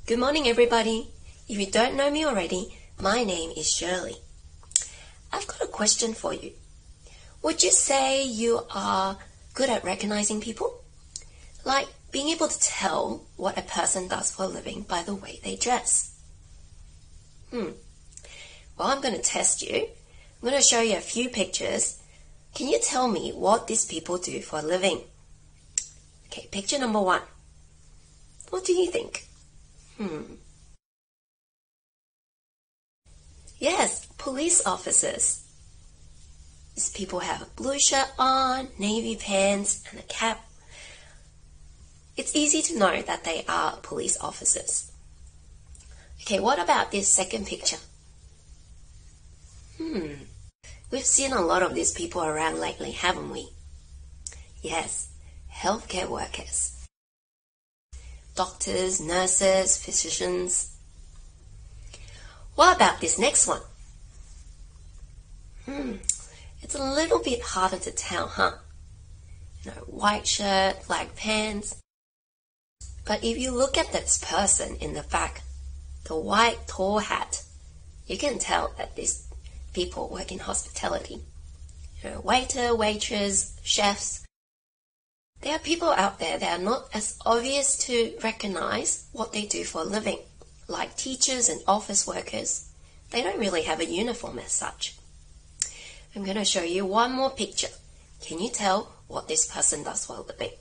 Good morning, everybody. If you don't know me already, my name is Shirley. I've got a question for you. Would you say you are good at recognizing people? Like being able to tell what a person does for a living by the way they dress? Well, I'm going to test you. I'm going to show you a few pictures. Can you tell me what these people do for a living? Okay, picture number 1. What do you think? Yes, police officers. These people have a blue shirt on, navy pants, and a cap. It's easy to know that they are police officers. Okay, what about this second picture? We've seen a lot of these people around lately, haven't we? Yes, healthcare workers. Doctors, nurses, physicians. What about this next one? It's a little bit harder to tell, huh? White shirt, black pants. But if you look at this person in the back, the white tall hat, you can tell that these people work in hospitality. Waiter, waitress, chefs. There are people out there that are not as obvious to recognize what they do for a living, like teachers and office workers. They don't really have a uniform as such. I'm going to show you one more picture. Can you tell what this person does for a living?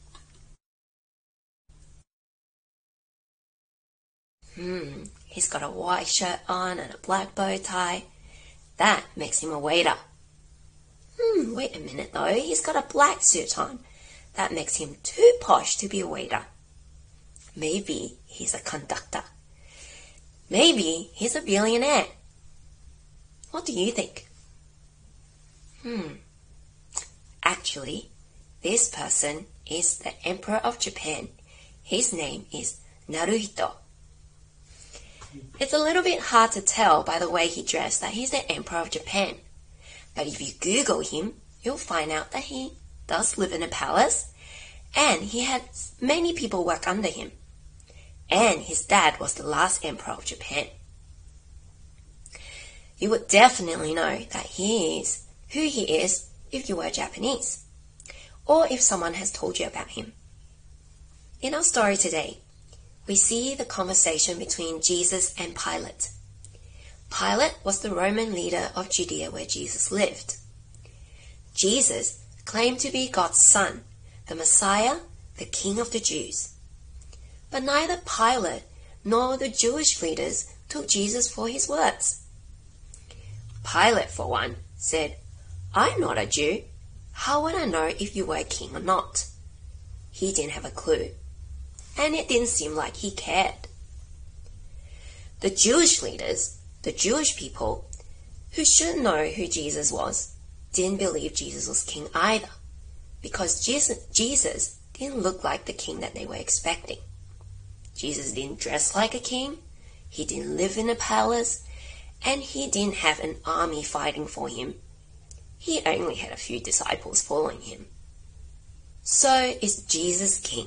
He's got a white shirt on and a black bow tie. That makes him a waiter. Wait a minute though, he's got a black suit on. That makes him too posh to be a waiter. Maybe he's a conductor. Maybe he's a billionaire. What do you think? Actually, this person is the Emperor of Japan. His name is Naruhito. It's a little bit hard to tell by the way he dressed that he's the Emperor of Japan. But if you Google him, you'll find out that he does live in a palace, and he had many people work under him. And his dad was the last Emperor of Japan. You would definitely know that he is who he is if you were Japanese, or if someone has told you about him. In our story today, we see the conversation between Jesus and Pilate. Pilate was the Roman leader of Judea where Jesus lived. Jesus claimed to be God's son, the Messiah, the King of the Jews. But neither Pilate nor the Jewish leaders took Jesus for his words. Pilate, for one, said, "I'm not a Jew. How would I know if you were a king or not?" He didn't have a clue, and it didn't seem like he cared. The Jewish leaders, the Jewish people, who should know who Jesus was, didn't believe Jesus was king either, because Jesus didn't look like the king that they were expecting. Jesus didn't dress like a king, he didn't live in a palace, and he didn't have an army fighting for him. He only had a few disciples following him. So is Jesus king?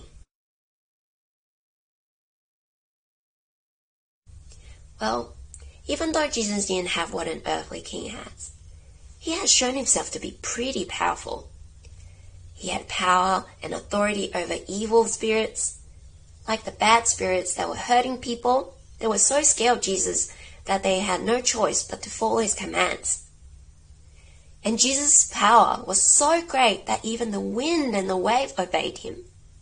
Well, even though Jesus didn't have what an earthly king has, he has shown himself to be pretty powerful. He had power and authority over evil spirits, like the bad spirits that were hurting people. They were so scared of Jesus that they had no choice but to follow his commands. And Jesus' power was so great that even the wind and the wave obeyed him.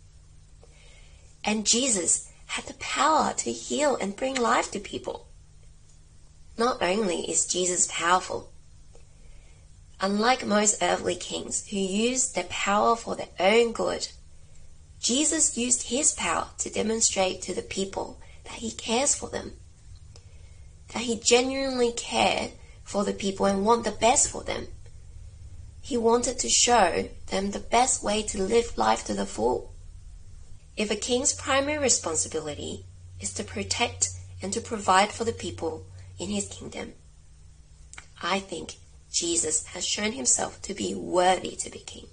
And Jesus had the power to heal and bring life to people. Not only is Jesus powerful, unlike most earthly kings who used their power for their own good, Jesus used his power to demonstrate to the people that he cares for them, that he genuinely cared for the people and wanted the best for them. He wanted to show them the best way to live life to the full. If a king's primary responsibility is to protect and to provide for the people in his kingdom, I think Jesus has shown himself to be worthy to be king.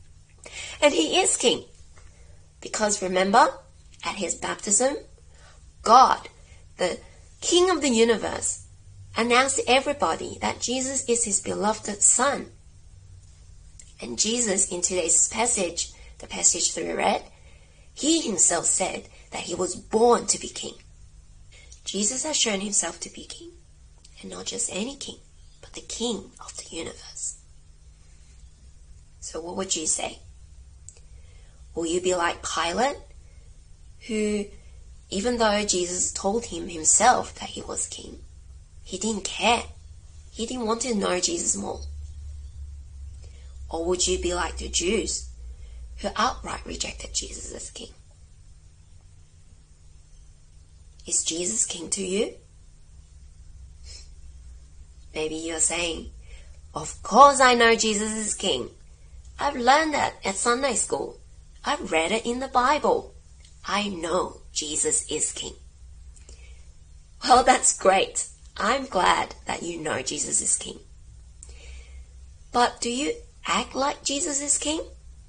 And he is king. Because remember, at his baptism, God, the King of the universe, announced to everybody that Jesus is his beloved Son. And Jesus, in today's passage, the passage that we read, he himself said that he was born to be king. Jesus has shown himself to be king, and not just any king, but the King of the universe. So what would you say? Will you be like Pilate, who, even though Jesus told him himself that he was king, he didn't care. He didn't want to know Jesus more. Or would you be like the Jews, who outright rejected Jesus as king? Is Jesus king to you? Maybe you're saying, of course I know Jesus is king. I've learned that at Sunday school. I've read it in the Bible. I know Jesus is king. Well, that's great. I'm glad that you know Jesus is king. But do you act like Jesus is king?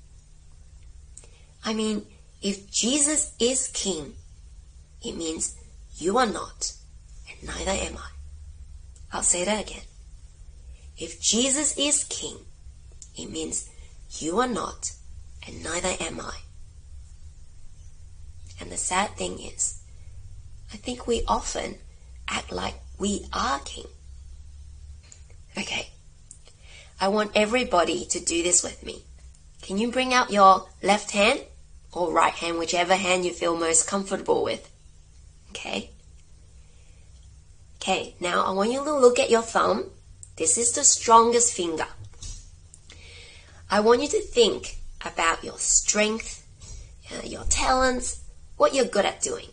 I mean, if Jesus is king, it means you are not, and neither am I. I'll say that again. If Jesus is king, it means you are not, and neither am I. And the sad thing is, I think we often act like we are king. Okay, I want everybody to do this with me. Can you bring out your left hand or right hand, whichever hand you feel most comfortable with? Okay. Okay, now I want you to look at your thumb. This is the strongest finger. I want you to think about your strength, your talents, what you're good at doing.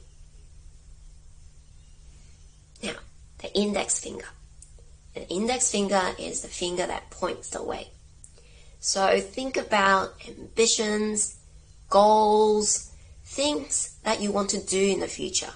Now, the index finger. The index finger is the finger that points the way. So think about ambitions, goals, things that you want to do in the future.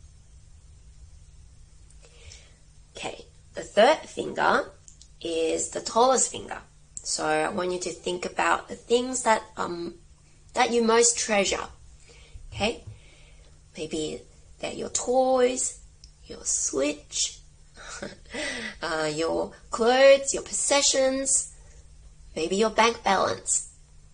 Okay, the third finger is the tallest finger. So I want you to think about the things that you most treasure. Okay, maybe they're your toys, your Switch, your clothes, your possessions, maybe your bank balance.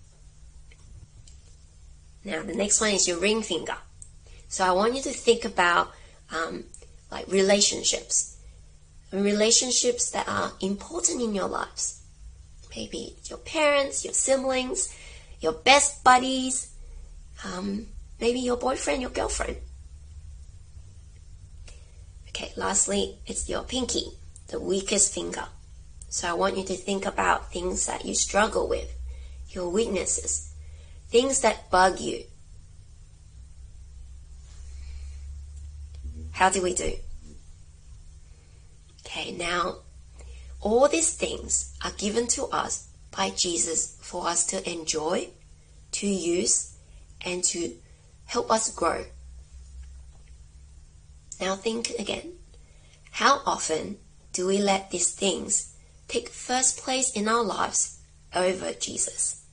Now the next one is your ring finger. So I want you to think about like relationships. Relationships that are important in your lives. Maybe your parents, your siblings, your best buddies, maybe your boyfriend, your girlfriend. Okay, lastly, it's your pinky, the weakest finger. So I want you to think about things that you struggle with, your weaknesses, things that bug you. How do we do? Okay, now, all these things are given to us by Jesus for us to enjoy, to use, and to help us grow. Now think again. How often do we let these things take first place in our lives over Jesus?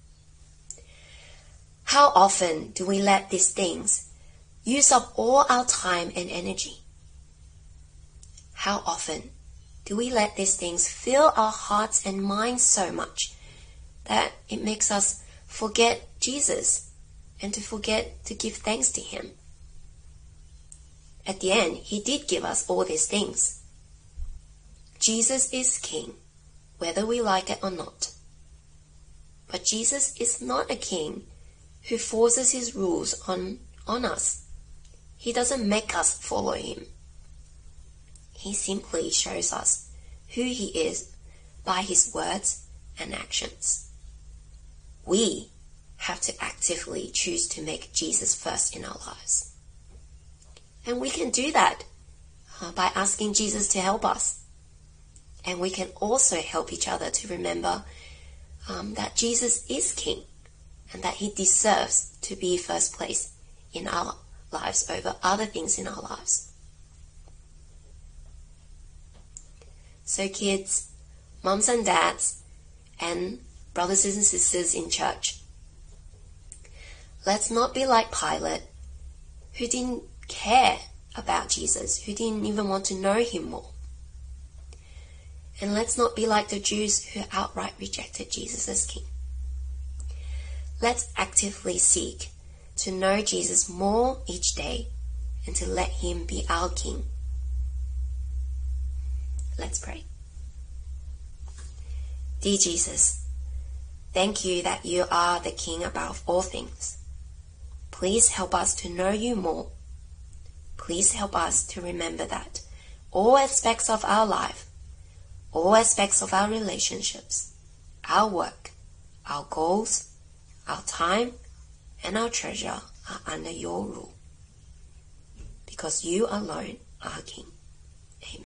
How often do we let these things use up all our time and energy? How often do we let these things fill our hearts and minds so much that it makes us forget Jesus and to forget to give thanks to Him? At the end, He did give us all these things. Jesus is King, whether we like it or not. But Jesus is not a king who forces His rules on us. He doesn't make us follow Him. He simply shows us who He is by His words and actions. We have to actively choose to make Jesus first in our lives. And we can do that by asking Jesus to help us. And we can also help each other to remember that Jesus is King and that He deserves to be first place in our lives over other things in our lives. So kids, mums and dads, and brothers and sisters in church, let's not be like Pilate, who didn't care about Jesus, who didn't even want to know him more. And let's not be like the Jews who outright rejected Jesus as king. Let's actively seek to know Jesus more each day and to let him be our king. Let's pray. Dear Jesus, thank you that you are the king above all things. Please help us to know you more. Please help us to remember that all aspects of our life, all aspects of our relationships, our work, our goals, our time, and our treasure are under your rule, because you alone are King.